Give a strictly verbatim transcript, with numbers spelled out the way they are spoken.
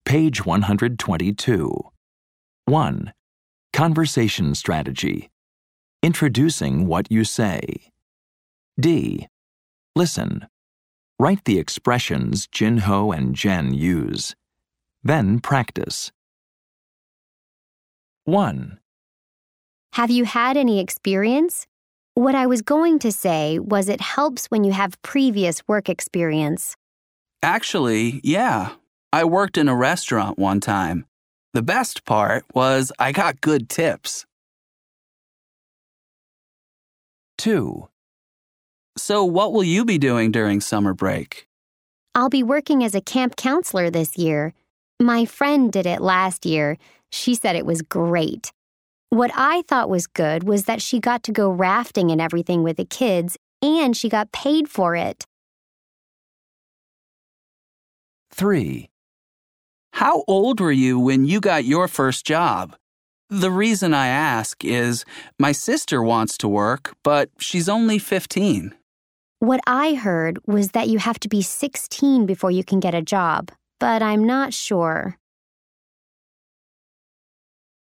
Page one hundred twenty-two. one. Conversation strategy. Introducing what you say. D. Listen. Write the expressions Jinho and Jen use. Then practice. one. Have you had any experience? What I was going to say was it helps when you have previous work experience. Actually, yeah. I worked in a restaurant one time. The best part was I got good tips. two. So what will you be doing during summer break? I'll be working as a camp counselor this year. My friend did it last year. She said it was great. What I thought was good was that she got to go rafting and everything with the kids, and she got paid for it. three. How old were you when you got your first job? The reason I ask is my sister wants to work, but she's only fifteen. What I heard was that you have to be sixteen before you can get a job, but I'm not sure.